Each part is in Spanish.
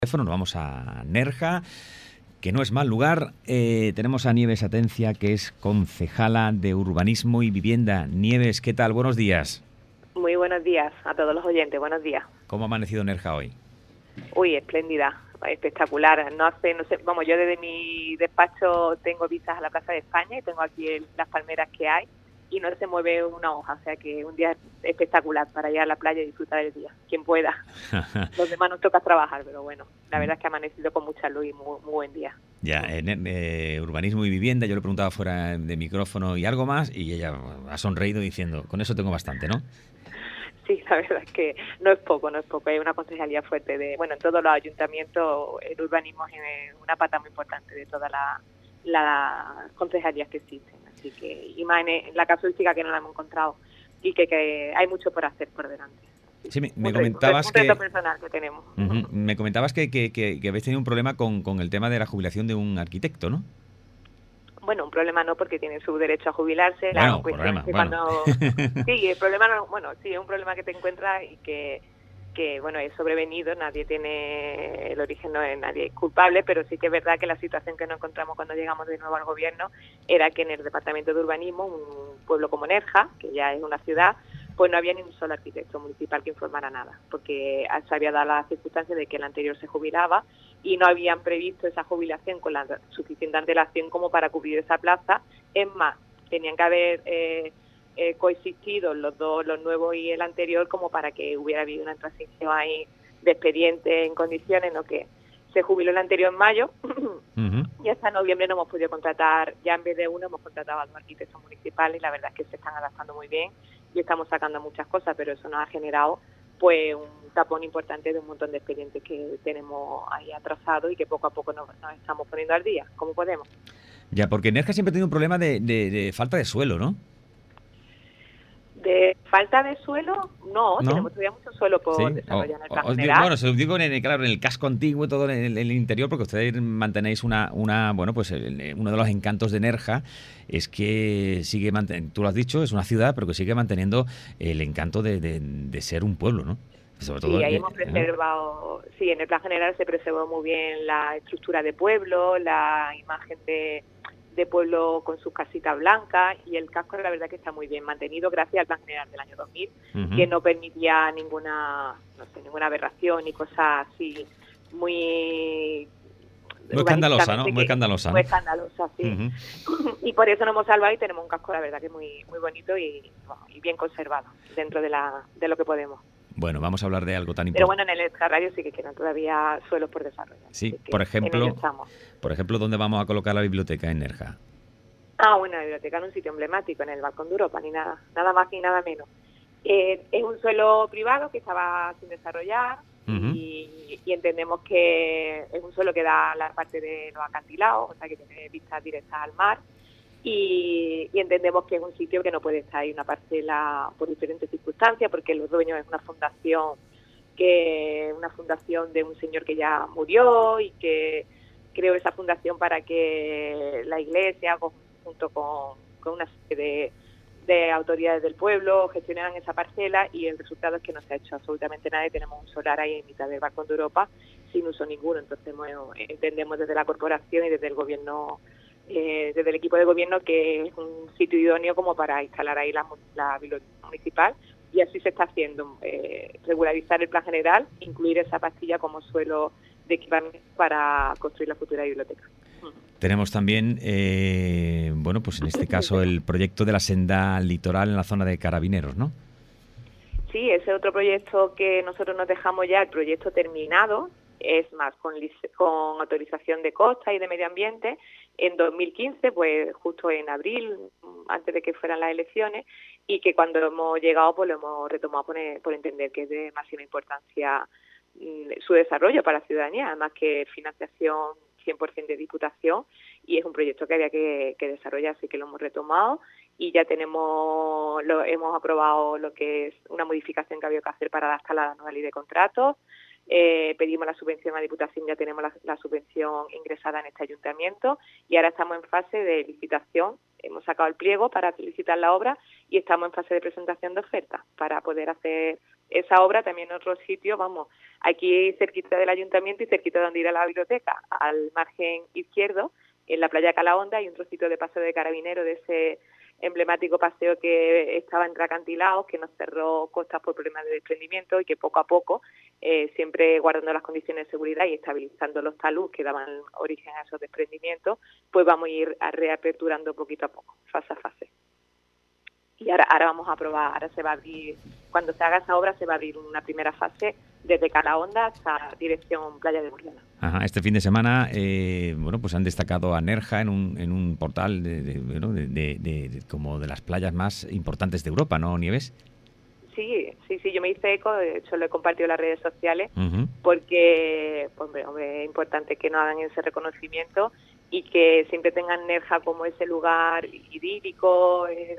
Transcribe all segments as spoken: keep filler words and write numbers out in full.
Teléfono, nos vamos a Nerja, que no es mal lugar. Eh, tenemos a Nieves Atencia, que es concejala de Urbanismo y Vivienda. Nieves, ¿qué tal? Buenos días. Muy buenos días a todos los oyentes, buenos días. ¿Cómo ha amanecido Nerja hoy? Uy, espléndida, espectacular. No hace, no sé, vamos, yo desde mi despacho tengo vistas a la Plaza de España y tengo aquí el, las palmeras que hay y no se mueve una hoja, o sea que un día espectacular para ir a la playa y disfrutar del día, quien pueda. Los demás nos toca trabajar, pero bueno, la verdad es que ha amanecido con mucha luz y muy, muy buen día. Ya, en eh, Urbanismo y Vivienda, yo le preguntaba fuera de micrófono y algo más, y ella ha sonreído diciendo, con eso tengo bastante, ¿no? Sí, la verdad es que no es poco, no es poco. Hay una concejalía fuerte de, bueno, en todos los ayuntamientos el urbanismo es una pata muy importante de todas las la concejalías que existen. Así que, y más en la casuística que no la hemos encontrado y que, que hay mucho por hacer por delante. Sí, me, me un comentabas reto, un reto que personal que tenemos. uh-huh, me comentabas que, que, que, que habéis tenido un problema con, con el tema de la jubilación de un arquitecto, ¿no? Bueno, un problema no, porque tiene su derecho a jubilarse. Bueno, la cuestión problema, es que bueno. cuando... Sí, el problema no, bueno, sí, es un problema que te encuentras y que, que, bueno, es sobrevenido, nadie tiene, el origen no es nadie es culpable, pero sí que es verdad que la situación que nos encontramos cuando llegamos de nuevo al gobierno era que en el Departamento de Urbanismo, un pueblo como Nerja, que ya es una ciudad, pues no había ni un solo arquitecto municipal que informara nada, porque se había dado la circunstancia de que el anterior se jubilaba y no habían previsto esa jubilación con la suficiente antelación como para cubrir esa plaza. Es más, tenían que haber eh, eh, coexistido los dos, los nuevos y el anterior, como para que hubiera habido una transición ahí de expediente en condiciones, ¿no? Que se jubiló el anterior en mayo uh-huh. y hasta noviembre no hemos podido contratar, ya en vez de uno hemos contratado a dos arquitectos municipales y la verdad es que se están adaptando muy bien y estamos sacando muchas cosas, pero eso nos ha generado pues un tapón importante de un montón de expedientes que tenemos ahí atrasados y que poco a poco nos, nos estamos poniendo al día, como podemos. Ya, porque Nerja siempre ha tenido un problema de, de, de falta de suelo, ¿no? De falta de suelo, no, ¿no? Tenemos todavía mucho suelo por ¿Sí? desarrollar o, en el plan os general. Digo, bueno, se lo digo en el, claro, en el casco antiguo y todo en el, en el interior, porque ustedes mantenéis una, una bueno, pues el, uno de los encantos de Nerja es que sigue manteniendo, tú lo has dicho, es una ciudad, pero que sigue manteniendo el encanto de, de, de ser un pueblo, ¿no? Sobre todo, sí, ahí eh, hemos preservado, ¿eh? Sí, en el plan general se preservó muy bien la estructura de pueblo, la imagen de, de pueblo con sus casitas blancas y el casco la verdad que está muy bien mantenido gracias al plan general del año dos mil, uh-huh. que no permitía ninguna, no sé, ninguna aberración ni cosas así muy... Muy escandalosa, ¿no? Muy escandalosa, ¿no? Muy escandalosa, sí. Uh-huh. Y por eso nos hemos salvado y tenemos un casco, la verdad, que muy muy bonito y, bueno, y bien conservado dentro de la de lo que podemos. Bueno, vamos a hablar de algo tan importante. Pero bueno, en el extrarradio sí que quedan todavía suelos por desarrollar. Sí, por ejemplo, por ejemplo, ¿dónde vamos a colocar la biblioteca en Nerja? Ah, bueno, la biblioteca en un sitio emblemático, en el Balcón de Europa, ni nada, nada más ni nada menos. Eh, es un suelo privado que estaba sin desarrollar uh-huh. y, y entendemos que es un suelo que da la parte de los acantilados, o sea que tiene vistas directas al mar. Y, y entendemos que es un sitio que no puede estar ahí una parcela por diferentes circunstancias, porque los dueños es una fundación que una fundación de un señor que ya murió y que creó esa fundación para que la iglesia junto con, con una serie de, de autoridades del pueblo gestionaran esa parcela y el resultado es que no se ha hecho absolutamente nada y tenemos un solar ahí en mitad del Balcón de Europa sin uso ninguno. Entonces bueno, entendemos desde la corporación y desde el gobierno Eh, desde el equipo de gobierno que es un sitio idóneo como para instalar ahí la, la biblioteca municipal y así se está haciendo, eh, regularizar el plan general, incluir esa pastilla como suelo de equipamiento para construir la futura biblioteca. Tenemos también, eh, bueno, pues en este caso el proyecto de la senda litoral en la zona de Carabineros, ¿no? Sí, ese otro proyecto que nosotros nos dejamos ya, el proyecto terminado, es más, con, con autorización de costa y de medio ambiente, en dos mil quince, pues justo en abril, antes de que fueran las elecciones, y que cuando hemos llegado pues lo hemos retomado por, por entender que es de máxima importancia mmm, su desarrollo para la ciudadanía, además que financiación cien por ciento de Diputación, y es un proyecto que había que, que desarrollar, así que lo hemos retomado y ya tenemos, lo, hemos aprobado lo que es una modificación que había que hacer para adaptar la nueva ley de contratos. Eh, pedimos la subvención a la Diputación, ya tenemos la, la subvención ingresada en este ayuntamiento y ahora estamos en fase de licitación. Hemos sacado el pliego para licitar la obra y estamos en fase de presentación de ofertas para poder hacer esa obra también en otros sitios, vamos, aquí cerquita del ayuntamiento y cerquita de donde ir a la biblioteca, al margen izquierdo, en la playa Calahonda, hay un trocito de paseo de Carabinero de ese emblemático paseo que estaba entre acantilados, que nos cerró costas por problemas de desprendimiento y que poco a poco, eh, siempre guardando las condiciones de seguridad y estabilizando los talud que daban origen a esos desprendimientos, pues vamos a ir a reaperturando poquito a poco, fase a fase. Y ahora, ahora vamos a probar, ahora se va a abrir, cuando se haga esa obra se va a abrir una primera fase desde Calahonda hasta dirección Playa de Burriana. Ajá, este fin de semana, eh, bueno, pues han destacado a Nerja en un, en un portal de, de, bueno, de, de, de, de como de las playas más importantes de Europa, ¿no, Nieves? Sí, sí, sí, yo me hice eco, de hecho lo he compartido en las redes sociales, uh-huh. porque pues, hombre, hombre, es importante que nos hagan ese reconocimiento y que siempre tengan Nerja como ese lugar idílico, eh,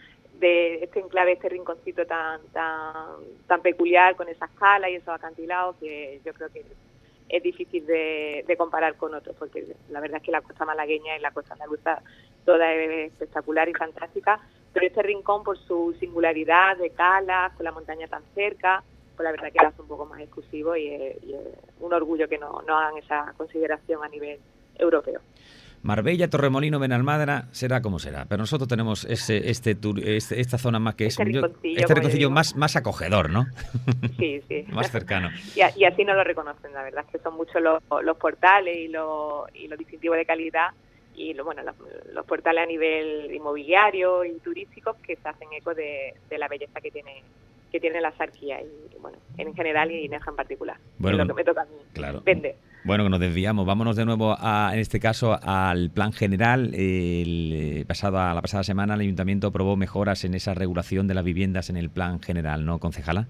de este enclave, este rinconcito tan tan tan peculiar con esas calas y esos acantilados que yo creo que es difícil de, de comparar con otros, porque la verdad es que la costa malagueña y la costa andaluza toda es espectacular y fantástica, pero este rincón por su singularidad de calas, con la montaña tan cerca, pues la verdad que lo hace un poco más exclusivo y es, y es un orgullo que no, no hagan esa consideración a nivel europeo. Marbella, Torremolino, Benalmádena, será como será, pero nosotros tenemos ese, este, este esta zona más que es este rinconcillo, este rinconcillo más, más acogedor, ¿no? Sí, sí. Más cercano. Y, a, y así nos lo reconocen, la verdad, es que son muchos los, los portales y los y los distintivos de calidad y lo, bueno los, los portales a nivel inmobiliario y turísticos que se hacen eco de, de la belleza que tiene que tiene la Sarquía y bueno, en general y Nerja en particular. Bueno, es lo que me toca a mí claro. vender. Bueno, que nos desviamos. Vámonos de nuevo, a, en este caso, al plan general. El, pasado, la pasada semana el Ayuntamiento aprobó mejoras en esa regulación de las viviendas en el plan general, ¿no, concejala?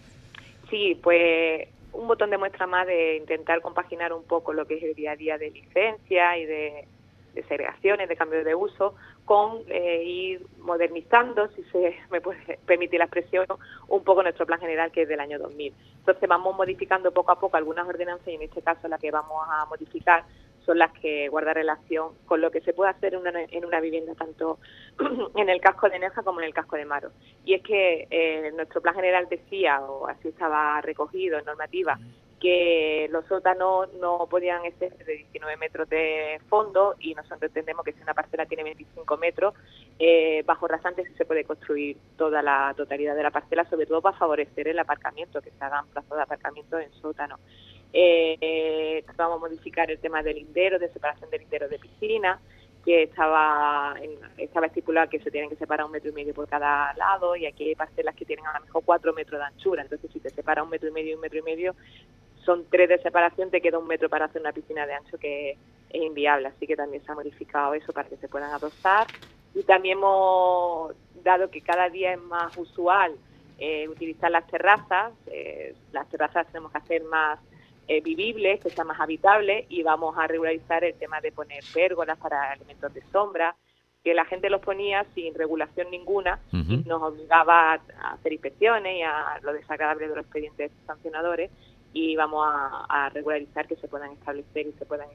Sí, pues un botón de muestra más de intentar compaginar un poco lo que es el día a día de licencia y de, de segregaciones, de cambio de uso, con eh, ir modernizando, si se me puede permitir la expresión, un poco nuestro plan general, que es del año dos mil. Entonces vamos modificando poco a poco algunas ordenanzas y en este caso la que vamos a modificar son las que guardan relación con lo que se puede hacer en una, en una vivienda, tanto en el casco de Nerja como en el casco de Maro. Y es que eh, nuestro plan general decía, o así estaba recogido en normativa, que los sótanos no podían exceder de diecinueve metros de fondo y nosotros entendemos que si una parcela tiene veinticinco metros, eh, bajo rasantes se puede construir toda la totalidad de la parcela, sobre todo para favorecer el aparcamiento, que se hagan plazas de aparcamiento en sótano. Eh, eh, vamos a modificar el tema del lindero, de separación de linderos de piscina, que estaba en, estaba estipulado que se tienen que separar un metro y medio por cada lado, y aquí hay parcelas que tienen a lo mejor cuatro metros de anchura, entonces si te separa un metro y medio y un metro y medio, son tres de separación, te queda un metro para hacer una piscina de ancho que es inviable, así que también se ha modificado eso para que se puedan adosar. Y también hemos dado que cada día es más usual eh, utilizar las terrazas, eh, las terrazas tenemos que hacer más eh, vivibles, que sean más habitables, y vamos a regularizar el tema de poner pérgolas para elementos de sombra, que la gente los ponía sin regulación ninguna, uh-huh. y nos obligaba a hacer inspecciones y a lo desagradable de los expedientes sancionadores, y vamos a, a regularizar que se puedan establecer y se puedan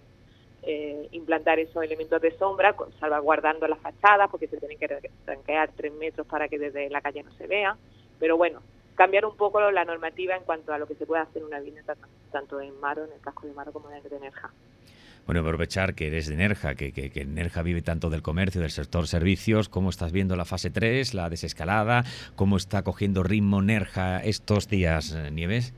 eh, implantar esos elementos de sombra, con, salvaguardando las fachadas, porque se tienen que tranquear tres metros para que desde la calle no se vea. Pero bueno, cambiar un poco la normativa en cuanto a lo que se puede hacer en una vivienda, tanto en Maro, en el casco de Maro, como en el de Nerja. Bueno, aprovechar que eres de Nerja, que, que, que Nerja vive tanto del comercio, del sector servicios. ¿Cómo estás viendo la fase tres, la desescalada? ¿Cómo está cogiendo ritmo Nerja estos días, Nieves?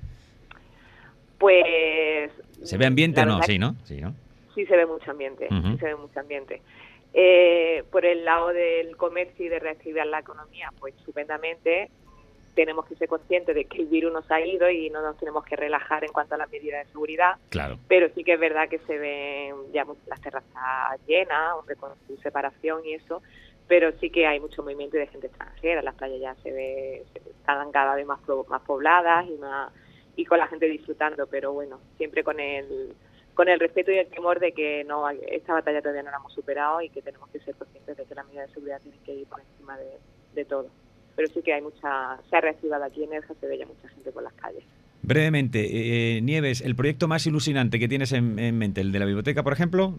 Pues... ¿Se ve ambiente o no? Sí, ¿no? Sí, ¿no? Sí se ve mucho ambiente, uh-huh. sí se ve mucho ambiente. Eh, por el lado del comercio y de reactivar la economía, pues estupendamente. Tenemos que ser conscientes de que el virus nos ha ido y no nos tenemos que relajar en cuanto a las medidas de seguridad. Claro. Pero sí que es verdad que se ven ya las terrazas llenas, hombre, con su separación y eso, pero sí que hay mucho movimiento de gente extranjera. Las playas ya se ve, se están cada vez más, más pobladas y más y con la gente disfrutando, pero bueno, siempre con el con el respeto y el temor de que no esta batalla todavía no la hemos superado y que tenemos que ser conscientes de que las medidas de seguridad tienen que ir por encima de, de todo. Pero sí que hay mucha, se ha reactivado aquí en Nerja, se ve ya mucha gente por las calles. Brevemente, eh, Nieves, ¿el proyecto más ilusionante que tienes en, en mente, el de la biblioteca, por ejemplo?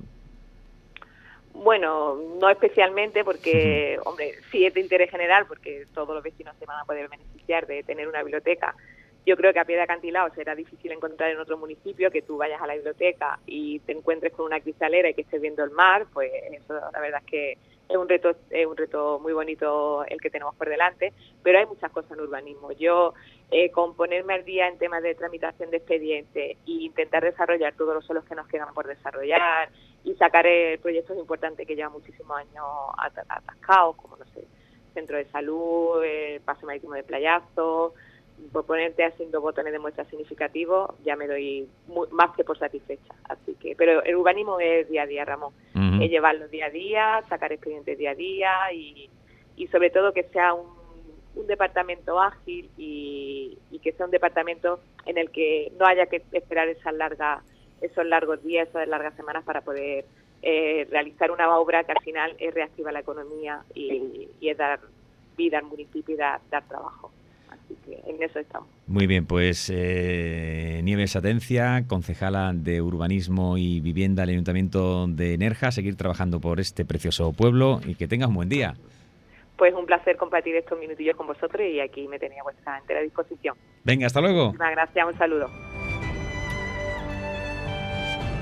Bueno, no especialmente porque, uh-huh. hombre, sí es de interés general porque todos los vecinos se van a poder beneficiar de tener una biblioteca Yo creo que a pie de acantilado será difícil encontrar en otro municipio, que tú vayas a la biblioteca y te encuentres con una cristalera y que estés viendo el mar, pues eso la verdad es que es un reto, es un reto muy bonito el que tenemos por delante, pero hay muchas cosas en urbanismo. Yo, eh, con ponerme al día en temas de tramitación de expedientes e intentar desarrollar todos los suelos que nos quedan por desarrollar y sacar eh, proyectos importantes que llevan muchísimos años at- atascados, como no sé, centro de salud, el paso marítimo de Playazo, por ponerte haciendo botones de muestra significativos, ya me doy muy, más que por satisfecha. Así que, pero el urbanismo es día a día, Ramón. Uh-huh. Es llevarlo día a día, sacar expedientes día a día y, y sobre todo que sea un, un departamento ágil y, y que sea un departamento en el que no haya que esperar esas largas, esos largos días, esas largas semanas para poder eh, realizar una obra que al final es reactivar la economía y, y es dar vida al municipio y dar, dar trabajo. Así que en eso estamos. Muy bien, pues eh, Nieves Atencia, concejala de Urbanismo y Vivienda del Ayuntamiento de Nerja, seguir trabajando por este precioso pueblo y que tengas un buen día. Pues un placer compartir estos minutillos con vosotros y aquí me tenía a vuestra entera disposición. Venga, hasta luego. Muchas gracias, un saludo.